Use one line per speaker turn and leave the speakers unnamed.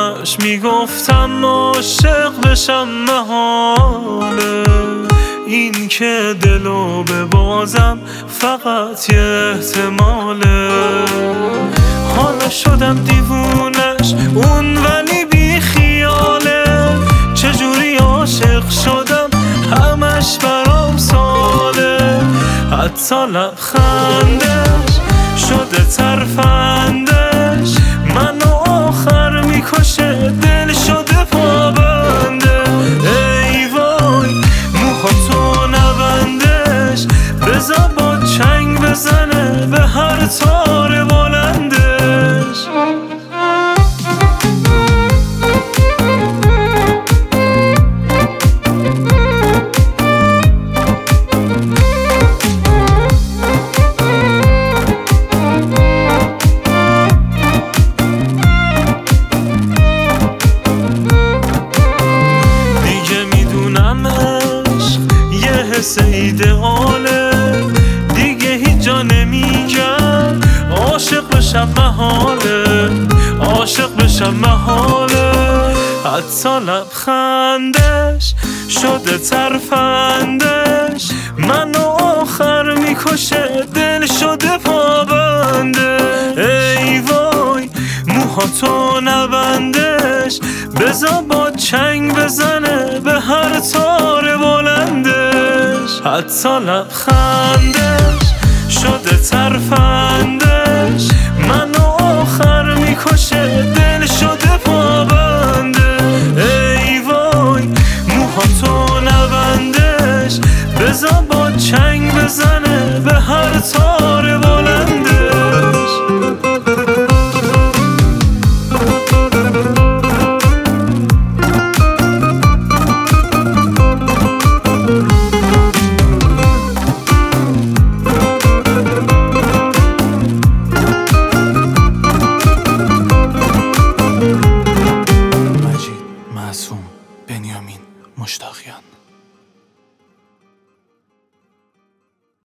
همش میگفتم عاشق بشم محاله، این که دلو ببازم فقط یه احتماله. حالا شدم دیوونش اون ولی بی خیاله، چجوری عاشق شدم همش برام ساله. حتی لبخندش شده ترفندش، منو آخر میکشه دل شده پابنده. ای وای موها تو نبندش، بذار با چنگ بزنه به هر تار بلندش. حس ایدئاله دیگه هیچ جا نمیگم، عاشق بشم محاله، عاشق بشم محاله. حتی لبخندش شده ترفندش، منو آخر میکشه دل شده پابنده. ای وای موها تو نبندش، بذار با چنگ بزنه به هر تار بلندش. حتی لبخندش شده ترفندش، منو آخر میکشه دل